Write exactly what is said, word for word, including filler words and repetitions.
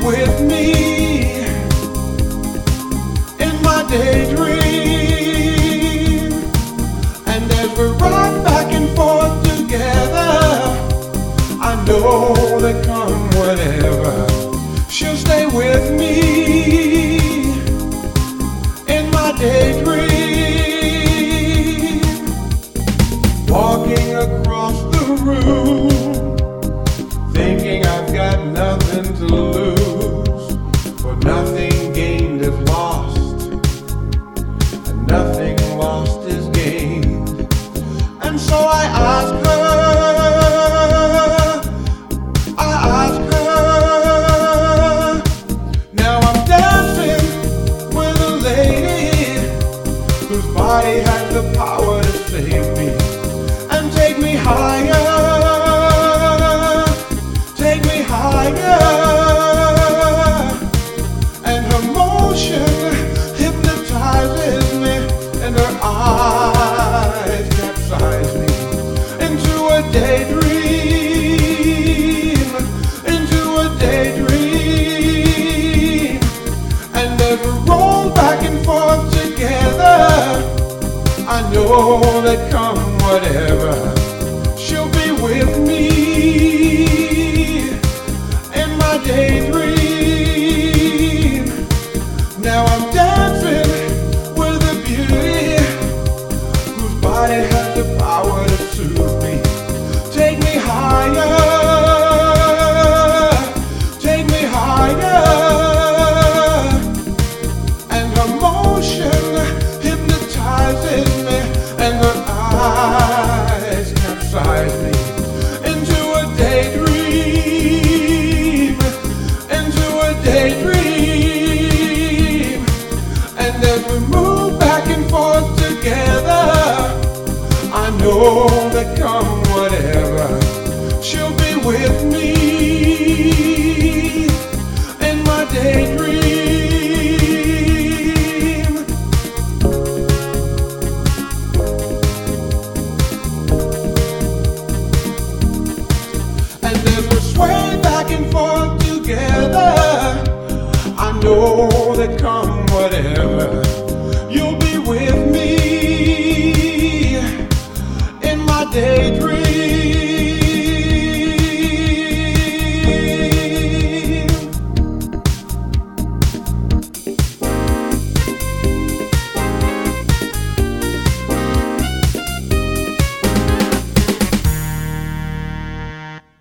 with me in my daydream. And as we rock back and forth together, I know that come whatever, she'll stay with me in my daydream. Walking across the room, thinking I've got nothing to lose, for nothing gained is lost, and nothing lost is gained. And so I ask her, I ask her, now I'm dancing with a lady whose body has the power to save me and take me higher. And her motion hypnotizes me, and her eyes capsize me into a daydream, into a daydream. And as we roll back and forth together, I know that come whatever, she'll be with me in my daydream. Now I'm dancing with a beauty whose body has the power to soothe me. Take me higher, take me higher. And her motion hypnotizes me, and her eyes capsize me into a daydream, into a daydream. And as we move back and forth together, I know that come